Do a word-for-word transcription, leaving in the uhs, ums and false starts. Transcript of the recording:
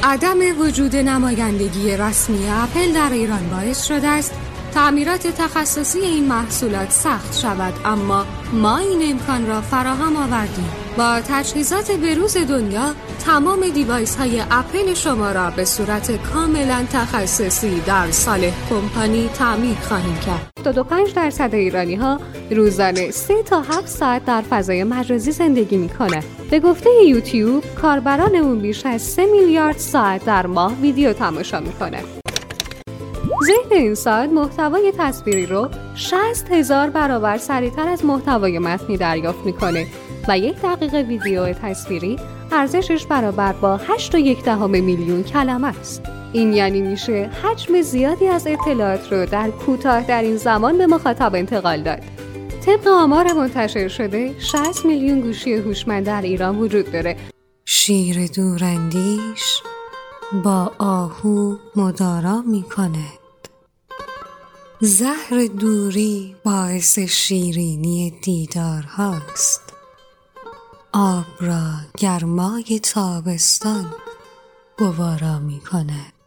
عدم وجود نمایندگی رسمی اپل در ایران باعث شده است تعمیرات تخصصی این محصولات سخت شود، اما ما این امکان را فراهم آوردیم. با تجهیزات بروز دنیا تمام دیوایس های اپل شما را به صورت کاملا تخصصی در صالح کمپانی تعمیر خواهیم کرد. هفتاد و پنج درصد ایرانی ها روزانه سه تا هفت ساعت در فضای مجازی زندگی می کنند. به گفته یوتیوب کاربران اون بیش از سه میلیارد ساعت در ماه ویدیو تماشا می کنند. ذهن انسان محتوای تصویری رو شصت هزار برابر سریعتر از محتوای متنی دریافت میکنه و یک دقیقه ویدیو تصویری ارزشش برابر با هشت و یک دهم میلیون کلمه است. این یعنی میشه حجم زیادی از اطلاعات رو در کوتاه‌ترین زمان به مخاطب انتقال داد. طبق آمار منتشر شده شصت میلیون گوشی هوشمند در ایران وجود داره. شیر دوراندیش با آهو مدارا میکنه. زهر دوری باعث شیرینی دیدار هاست. آب را گرمای تابستان گوارا می کند.